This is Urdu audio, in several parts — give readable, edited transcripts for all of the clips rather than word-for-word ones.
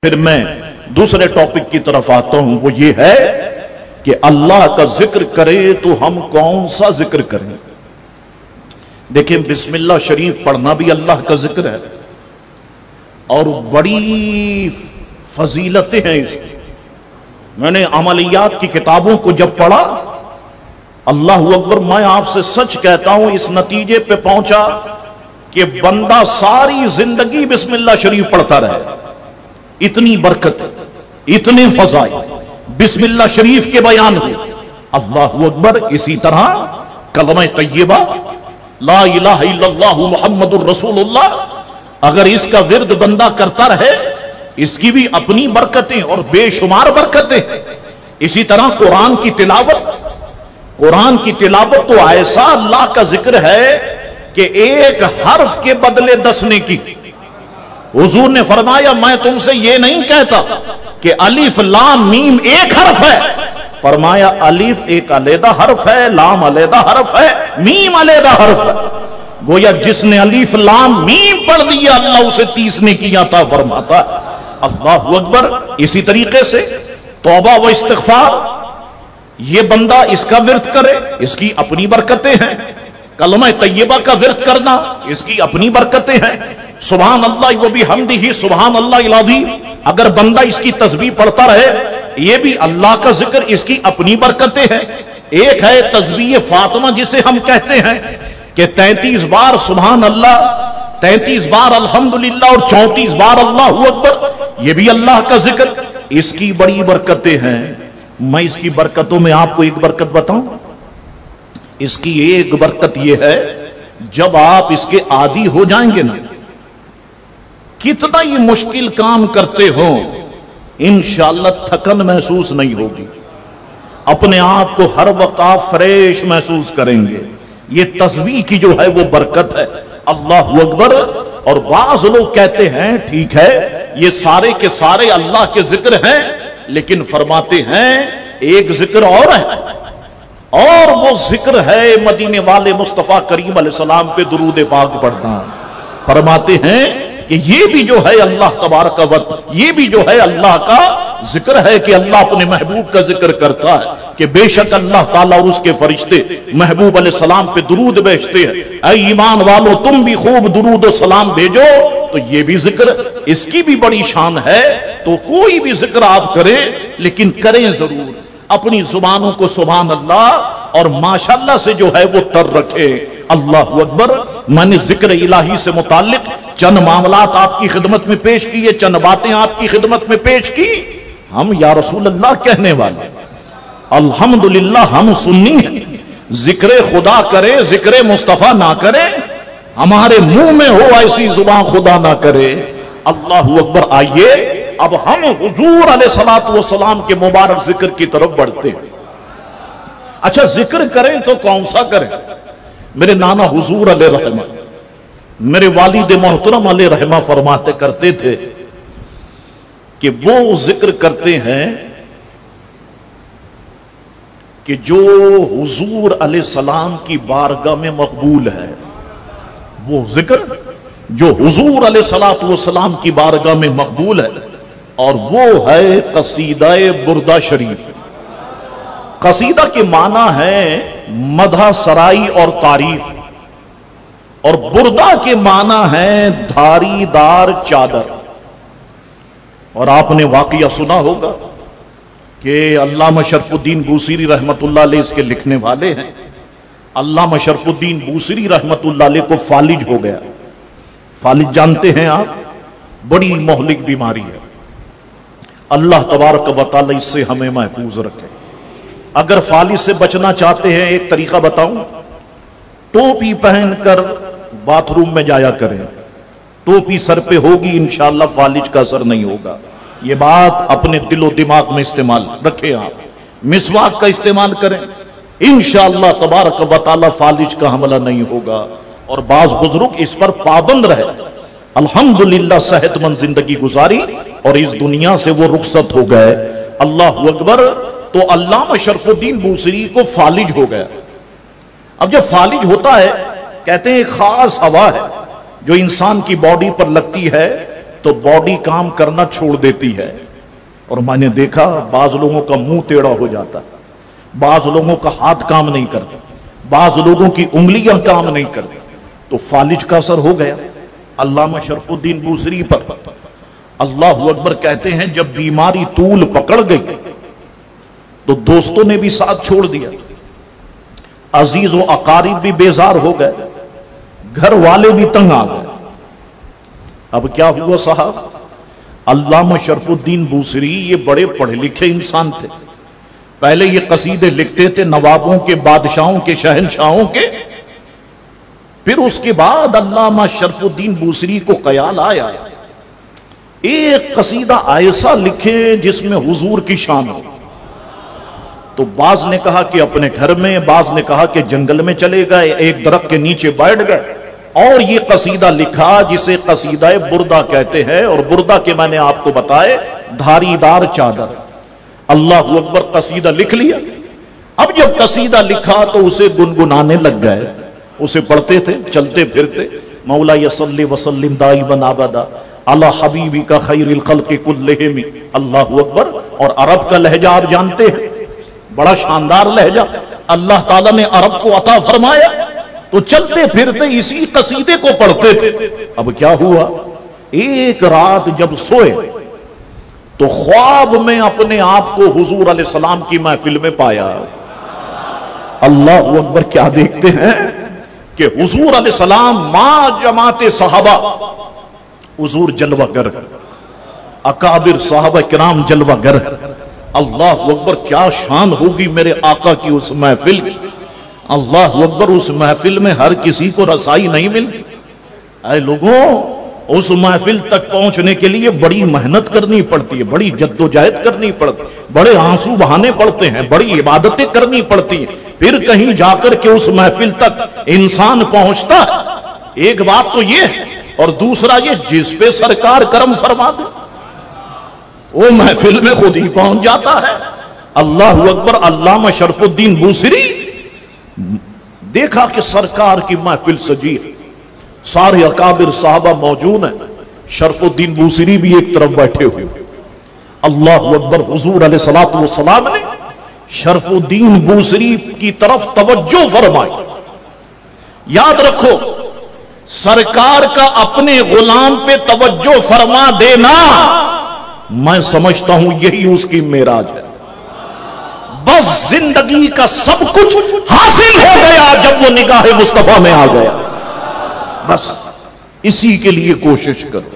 پھر میں دوسرے ٹاپک کی طرف آتا ہوں، وہ یہ ہے کہ اللہ کا ذکر کرے تو ہم کون سا ذکر کریں؟ دیکھیں، بسم اللہ شریف پڑھنا بھی اللہ کا ذکر ہے اور بڑی فضیلتیں ہیں اس کی۔ میں نے عملیات کی کتابوں کو جب پڑھا، اللہ اکبر، میں آپ سے سچ کہتا ہوں اس نتیجے پہ پہنچا کہ بندہ ساری زندگی بسم اللہ شریف پڑھتا رہے۔ اتنی برکت، اتنے فضائل بسم اللہ شریف کے بیان ہوئے۔ اللہ اکبر۔ اسی طرح کلمہ طیبہ لا الہ الا اللہ محمد الرسول اللہ، اگر اس کا ورد بندہ کرتا رہے، اس کی بھی اپنی برکتیں اور بے شمار برکتیں۔ اسی طرح قرآن کی تلاوت، قرآن کی تلاوت تو ایسا اللہ کا ذکر ہے کہ ایک حرف کے بدلے 10 نیکی۔ حضور نے فرمایا میں تم سے یہ نہیں کہتا کہ الف لام میم ایک حرف ہے، فرمایا الف ایک علیحدہ حرف ہے، لام علیحدہ حرف ہے، میم علیحدہ حرف ہے۔ گویا جس نے الف لام میم پڑھ لیا اللہ اسے 30 نیکی عطا فرماتا ہے۔ اللہ اکبر۔ اسی طریقے سے توبہ و استغفار، یہ بندہ اس کا ورد کرے، اس کی اپنی برکتیں ہیں۔ کلمہ طیبہ کا ورد کرنا، اس کی اپنی برکتیں ہیں۔ سبحان اللہ و بحمدہ سبحان اللہ العظیم، اگر بندہ اس کی تسبیح پڑھتا رہے، یہ بھی اللہ کا ذکر، اس کی اپنی برکتیں ہیں۔ ایک ہے تسبیح فاطمہ جسے ہم کہتے ہیں کہ 33 بار سبحان اللہ، 33 بار الحمدللہ اور 34 بار اللہ اکبر، یہ بھی اللہ کا ذکر، اس کی بڑی برکتیں ہیں۔ میں اس کی برکتوں میں آپ کو ایک برکت بتاؤں۔ اس کی ایک برکت یہ ہے، جب آپ اس کے عادی ہو جائیں گے نا، کتنا یہ مشکل کام کرتے ہو، انشاءاللہ تھکن محسوس نہیں ہوگی، اپنے آپ کو ہر وقت آپ فریش محسوس کریں گے۔ یہ تسبیح کی جو ہے وہ برکت ہے۔ اللہ اکبر۔ اور بعض لوگ کہتے ہیں ٹھیک ہے یہ سارے کے سارے اللہ کے ذکر ہیں، لیکن فرماتے ہیں ایک ذکر اور ہے، اور وہ ذکر ہے مدینے والے مصطفیٰ کریم علیہ السلام پہ درود پاک پڑھنا۔ فرماتے ہیں کہ یہ بھی جو ہے اللہ تبارک و تعالی، یہ بھی جو ہے اللہ کا ذکر ہے کہ اللہ اپنے محبوب کا ذکر کرتا ہے کہ بے شک اللہ تعالیٰ اور اس کے فرشتے محبوب علیہ السلام پہ درود بھیجتے ہیں۔ اے ایمان والو تم بھی خوب درود و سلام بھیجو۔ تو یہ بھی ذکر، اس کی بھی بڑی شان ہے۔ تو کوئی بھی ذکر آپ کریں، لیکن کریں ضرور، اپنی زبانوں کو سبحان اللہ اور ماشاءاللہ سے جو ہے وہ تر رکھے۔ اللہ اکبر۔ میں نے ذکر الہی سے متعلق چند معاملات آپ کی خدمت میں پیش کیے، چند باتیں آپ کی خدمت میں پیش کی۔ ہم یا رسول اللہ کہنے والے، الحمدللہ ہم سنی ہیں۔ ذکر خدا کرے، ذکر مصطفیٰ نہ کرے، ہمارے منہ میں ہو ایسی زبان خدا نہ کرے۔ اللہ اکبر۔ آئیے اب ہم حضور علیہ الصلوۃ والسلام کے مبارک ذکر کی طرف بڑھتے ہیں۔ اچھا ذکر کریں تو کون سا کریں؟ میرے نانا حضور علیہ رحمہ، میرے والد محترم علیہ رحمہ فرماتے کرتے تھے کہ وہ ذکر کرتے ہیں کہ جو حضور علیہ السلام کی بارگاہ میں مقبول ہے، وہ ذکر جو حضور علیہ الصلوۃ والسلام کی بارگاہ میں مقبول ہے، اور وہ ہے قصیدہ بردہ شریف۔ قصیدہ کے معنی ہے مدح سرائی اور تعریف، اور بردہ کے معنی ہے دھاری دار چادر۔ اور آپ نے واقعہ سنا ہوگا کہ علامہ شرف الدین بوصیری رحمت اللہ علیہ اس کے لکھنے والے ہیں۔ علامہ شرف الدین بوصیری رحمت اللہ علیہ کو فالج ہو گیا۔ فالج جانتے ہیں آپ؟ بڑی مہلک بیماری ہے۔ اللہ تبارک و تعالی اس سے ہمیں محفوظ رکھے۔ اگر فالج سے بچنا چاہتے ہیں ایک طریقہ بتاؤں، ٹوپی پہن کر باتھ روم میں جایا کریں، ٹوپی سر پہ ہوگی انشاءاللہ فالج کا اثر نہیں ہوگا۔ یہ بات اپنے دل و دماغ میں استعمال رکھیں۔ آپ مسواک کا استعمال کریں، انشاءاللہ تبارک و تعالی فالج کا حملہ نہیں ہوگا۔ اور بعض بزرگ اس پر پابند رہے، الحمدللہ صحت مند زندگی گزاری اور اس دنیا سے وہ رخصت ہو گئے۔ اللہ اکبر۔ تو علامہ شرف الدین بوصیری کو فالج ہو گیا۔ اب جب فالج ہوتا ہے، کہتے ہیں ایک خاص ہوا ہے جو انسان کی باڈی پر لگتی ہے تو تو باڈی کام کرنا چھوڑ دیتی ہے، اور میں نے دیکھا بعض لوگوں کا منہ ٹیڑھا ہو جاتا، بعض لوگوں کا ہاتھ کام نہیں کرتا، بعض لوگوں کی انگلیاں کام نہیں کرتی، تو فالج کا اثر ہو گیا۔ علامہ شرف الدین بوسری پر اللہ اکبر کہتے ہیں جب بیماری طول پکڑ گئی تو دوستوں نے بھی ساتھ چھوڑ دیا، عزیز و اقارب بھی بیزار ہو گئے، گھر والے بھی تنگ آ گئے۔ اب کیا ہوا صاحب؟ علامہ شرف الدین بوسری یہ بڑے پڑھے لکھے انسان تھے، پہلے یہ قصیدے لکھتے تھے نوابوں کے، بادشاہوں کے، شہنشاہوں کے، پھر اس کے بعد علامہ شرف الدین بوسری کو خیال آیا ایک قصیدہ ایسا لکھے جس میں حضور کی شان ہو۔ تو بعض نے کہا کہ اپنے گھر میں، بعض نے کہا کہ جنگل میں چلے گئے، ایک درخت کے نیچے بیٹھ گئے اور یہ قصیدہ لکھا جسے قصیدہ بردہ کہتے ہیں، اور بردہ کے میں نے آپ کو بتائے دھاری دار چادر۔ اللہ اکبر، قصیدہ لکھ لیا۔ اب جب قصیدہ لکھا تو اسے گنگنانے لگ گئے، اسے پڑھتے تھے، چلتے پھرتے، مولا صلی وسلم دائما ابدا علی حبیبی کا خیر الخلق کلہم۔ اللہ اکبر۔ اور عرب کا لہجہ آپ جانتے ہیں، بڑا شاندار لہجہ اللہ تعالیٰ نے عرب کو عطا فرمایا، تو چلتے پھرتے اسی قصیدے کو پڑھتے تھے۔ اب کیا ہوا؟ ایک رات جب سوئے تو خواب میں اپنے آپ کو حضور علیہ السلام کی محفل میں پایا۔ اللہ اکبر، کیا دیکھتے ہیں کہ حضور علیہ السلام ماں جماعت صحابہ، حضور جلوہ گر، اکابر صحابہ کرام جلوہ گر۔ اللہ اکبر، کیا شان ہوگی میرے آقا کی اس محفل کی۔ اللہ اکبر، اس محفل میں ہر کسی کو رسائی نہیں ملتی۔ اے لوگوں، اس محفل تک پہنچنے کے لیے بڑی محنت کرنی پڑتی ہے، بڑی جدوجہد کرنی پڑتی، بڑے آنسو بہانے پڑتے ہیں، بڑی عبادتیں کرنی پڑتی ہیں، پھر کہیں جا کر کے اس محفل تک انسان پہنچتا ہے۔ ایک بات تو یہ ہے، اور دوسرا یہ جس پہ سرکار کرم فرما دے وہ محفل میں خود ہی پہنچ جاتا ہے۔ اللہ اکبر۔ علامہ شرف الدین بوسری دیکھا کہ سرکار کی محفل سجی ہے، سارے اکابر صحابہ موجود ہیں، شرف الدین بوسری بھی ایک طرف بیٹھے ہوئے۔ اللہ اکبر۔ حضور علیہ الصلوۃ والسلام نے شرف الدین بوسری کی طرف توجہ فرمائی۔ یاد رکھو، سرکار کا اپنے غلام پہ توجہ فرما دینا، میں سمجھتا ہوں یہی اس کی معراج ہے۔ بس زندگی کا سب کچھ حاصل ہو گیا جب وہ نگاہ مصطفیٰ میں آ گیا۔ بس اسی کے لیے کوشش کرو،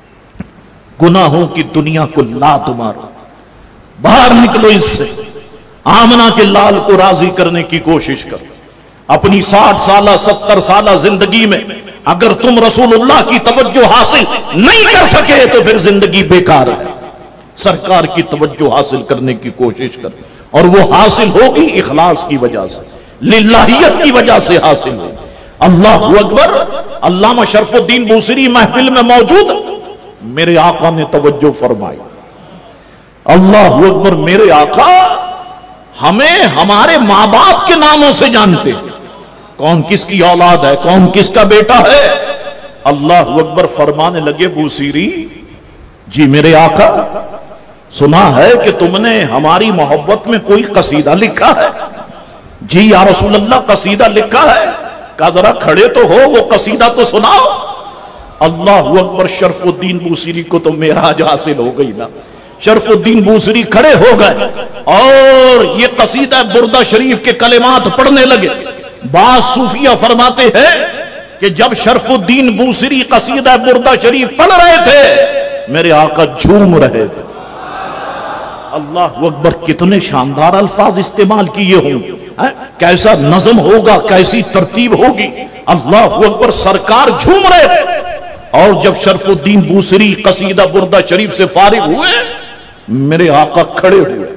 گناہوں کی دنیا کو لات مارو، باہر نکلو اس سے، آمنہ کے لال کو راضی کرنے کی کوشش کرو۔ اپنی 60 سالہ 70 سالہ زندگی میں اگر تم رسول اللہ کی توجہ حاصل نہیں کر سکے تو پھر زندگی بیکار ہے۔ سرکار کی توجہ حاصل کرنے کی کوشش کر، اور وہ حاصل ہوگی اخلاص کی وجہ سے، للہیت کی وجہ سے حاصل ہوگی۔ اللہ اکبر۔ علامہ شرف الدین بوسری محفل میں موجود، میرے آقا نے توجہ فرمائی۔ اللہ اکبر۔ میرے آقا ہمیں ہمارے ماں باپ کے ناموں سے جانتے، کون کس کی اولاد ہے، کون کس کا بیٹا ہے۔ اللہ اکبر۔ فرمانے لگے بوسری جی میرے آقا، سنا ہے کہ تم نے ہماری محبت میں کوئی قصیدہ لکھا ہے۔ جی یا رسول اللہ، قصیدہ لکھا ہے۔ کہا ذرا کھڑے تو ہو، وہ قصیدہ تو سناؤ۔ اللہ اکبر۔ شرف الدین بوسری کو تو معراج حاصل ہو گئی نا۔ شرف الدین بوسری کھڑے ہو گئے اور یہ قصیدہ بردہ شریف کے کلمات پڑھنے لگے۔ بعض صوفیہ فرماتے ہیں کہ جب شرف الدین بوسری قصیدہ بردہ شریف پڑھ رہے تھے میرے آقا جھوم رہے تھے۔ اللہ اکبر۔ کتنے شاندار الفاظ استعمال کیے ہوں، کیسا نظم ہوگا، کیسی ترتیب ہوگی۔ اللہ اکبر۔ سرکار جھوم رہے تھے، اور جب شرف الدین بوسری قصیدہ بردہ شریف سے فارغ ہوئے میرے آقا کھڑے ہوئے،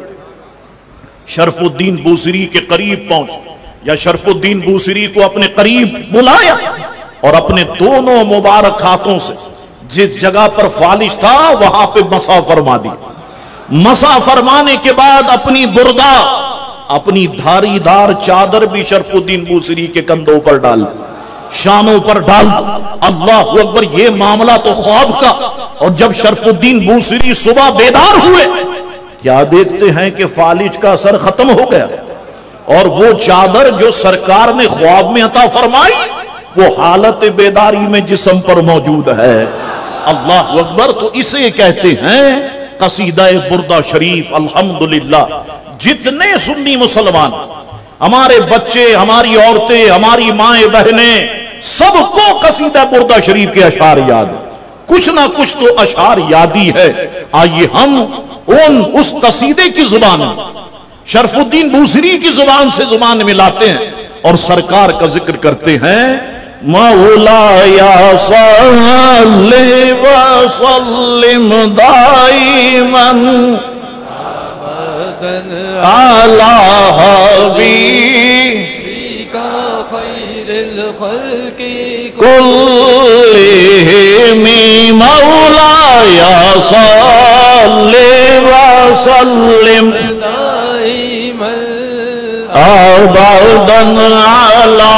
شرف الدین بوسری کے قریب پہنچے، یا شرف الدین بوسری کو اپنے قریب بلایا اور اپنے دونوں مبارک ہاتھوں سے جس جگہ پر فالش تھا وہاں پہ مسح فرما دی۔ مسح فرمانے کے بعد اپنی بردہ، اپنی دھاری دار چادر بھی شرف الدین بوسری کے کندھوں پر ڈال، شانوں پر ڈال دو۔ اللہ اکبر، یہ معاملہ تو خواب کا۔ اور جب شرف الدین بوصیری صبح بیدار ہوئے، کیا دیکھتے ہیں کہ فالج کا اثر ختم ہو گیا، اور وہ چادر جو سرکار نے خواب میں عطا فرمائی وہ حالت بیداری میں جسم پر موجود ہے۔ اللہ اکبر، تو اسے کہتے ہیں قصیدہ بردہ شریف۔ الحمدللہ، جتنے سنی مسلمان، ہمارے بچے، ہماری عورتیں، ہماری مائیں بہنیں، سب کو قصیدہ بردہ شریف کے اشعار یاد ہیں۔ کچھ نہ کچھ تو اشعار یادی ہے۔ آئیے ہم اس قصیدے کی زبان شرف الدین بوصیری کی زبان سے زبان ملاتے ہیں اور سرکار کا ذکر کرتے ہیں۔ مولایا صلی وسلم دائما علی حبیبک خیر الخلق کلہم۔ مولایا صلی وسلم دائما ابدا علی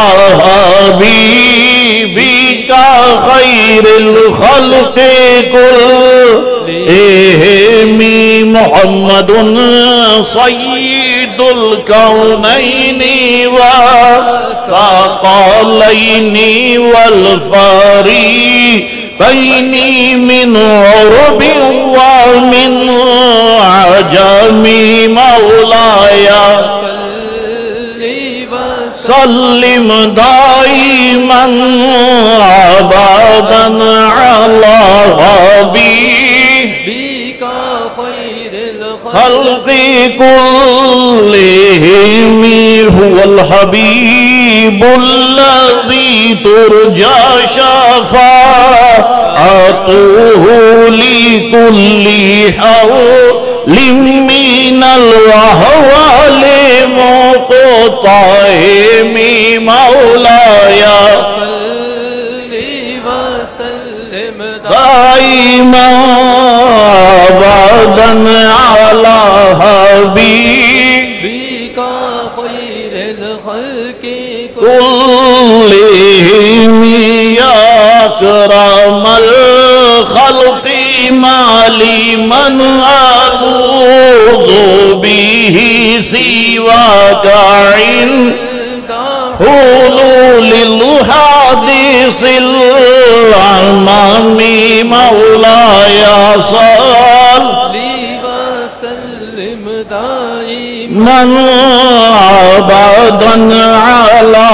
حبیبک خیر الخلق کلہم۔ محمد سید الکونین والثقلین والفریقین من عرب ومن عجم۔ مولایا سلم دائما ابدا علی حبیبک خیر الخلق کلہم۔ هو الحبیب الذی ترجى شفاعته لكل حول من الأحوال مقتحم۔ مولایا دائما ابدا علی حبیبک خیر الخلق کلہم۔ یا اکرم الخلق ما لمن ألوذ به سواک عند حلول الحادث العمام۔ مولایا صلی وسلم دائما ابدا علی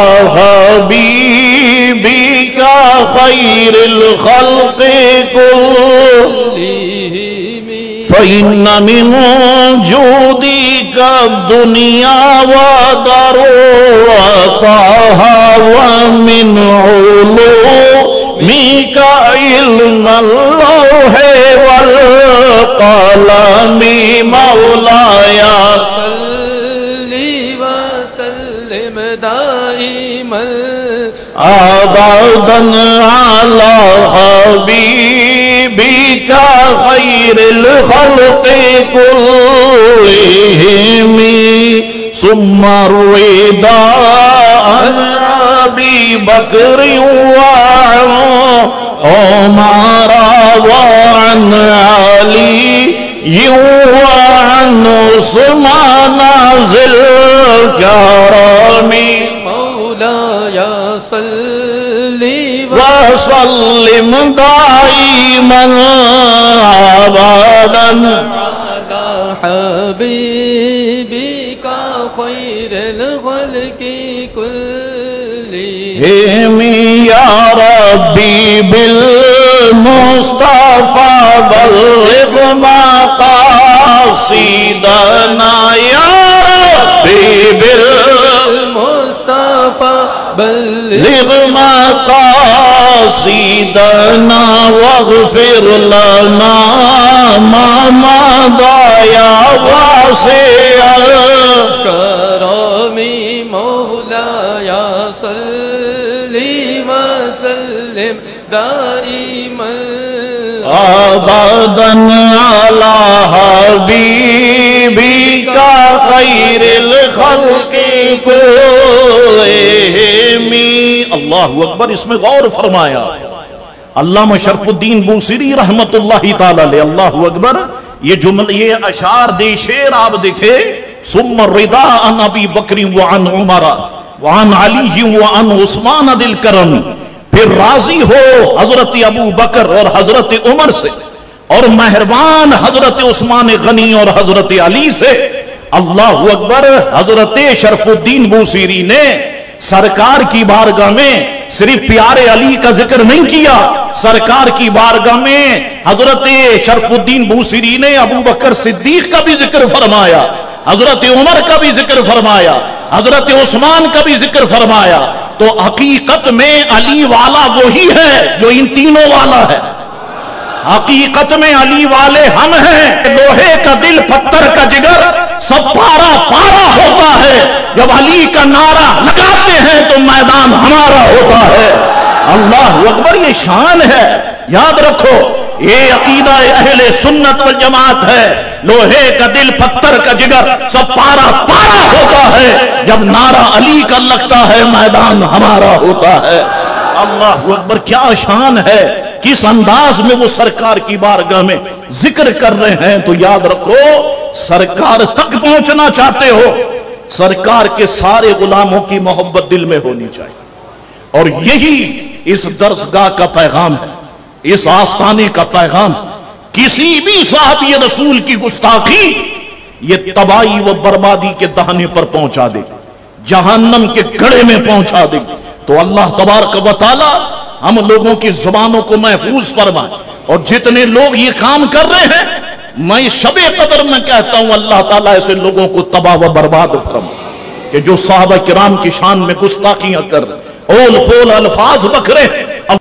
حبیبک خیر الخلق کلہم۔ فإن من جودك الدنيا وضرورتها ومن علومك علم اللوح والقلم۔ مولایا صلی وسلم دائما ابدا علی حبیبک خیر الخلق کلہم۔ ثم الرضا عن ابی بکر وعن عمر وعن علی وعن عثمان ذی الکرم۔ مولایا صلی وسلم دائما ابدا علی حبیبک خیر الخلق کلہم۔ یا ربی بالمصطفى بلغ مقاصدنا۔ یا ربی بالمصطفى بلغ مقاصدنا واغفر لنا ما مضى يا واسع الكرم۔ مولایا صلی وسلم دائما ابدا على حبیبک خیر الخلق کلہم۔ اللہ اللہ اکبر، اس میں غور فرمایا علامہ شرف الدین بوصیری رحمت اللہ تعالی علیہ، اللہ اکبر، یہ جملہ، یہ اشعار دے شعر آپ دیکھے، ثم الرضا عن ابی بکر وعن عمر وعن علی وعن عثمان ذی الکرم، پھر راضی ہو حضرت ابو بکر اور حضرت عمر سے، اور مہربان حضرت عثمان غنی اور حضرت علی سے۔ اللہ اکبر، حضرت شرف الدین بوصیری نے سرکار کی بارگاہ میں صرف پیارے علی کا ذکر نہیں کیا، سرکار کی بارگاہ میں حضرت شرف الدین بوصیری نے ابو بکر صدیق کا بھی ذکر فرمایا، حضرت عمر کا بھی ذکر فرمایا، حضرت عثمان کا بھی ذکر فرمایا۔ تو حقیقت میں علی والا وہی ہے جو ان تینوں والا ہے، حقیقت میں علی والے ہم ہیں۔ لوہے کا دل پتھر کا جگر سب پارا پارا ہوتا ہے، جب علی کا نعرہ لگاتے ہیں تو میدان ہمارا ہوتا ہے۔ اللہ اکبر، یہ شان ہے، یاد رکھو، یہ عقیدہ اہل سنت والجماعت ہے۔ لوہے کا دل پتھر کا جگر سب پارا پارا ہوتا ہے، جب نعرہ علی کا لگتا ہے میدان ہمارا ہوتا ہے۔ اللہ اکبر، کیا شان ہے، کس انداز میں وہ سرکار کی بارگاہ میں ذکر کر رہے ہیں۔ تو یاد رکھو، سرکار تک پہنچنا چاہتے ہو، سرکار کے سارے غلاموں کی محبت دل میں ہونی چاہیے، اور یہی اس درسگاہ کا پیغام ہے، اس آستانے کا پیغام۔ کسی بھی صحابی رسول کی گستاخی یہ تباہی و بربادی کے دہانے پر پہنچا دے، جہنم کے گڑھے میں پہنچا دے۔ تو اللہ تبارک و تعالی ہم لوگوں کی زبانوں کو محفوظ فرمائے، اور جتنے لوگ یہ کام کر رہے ہیں، میں شب قدر میں کہتا ہوں اللہ تعالیٰ ایسے لوگوں کو تباہ و برباد فرمائے کہ جو صحابہ کرام کی شان میں گستاخیاں کر رہے، اول خول الفاظ بکھ رہے ہیں،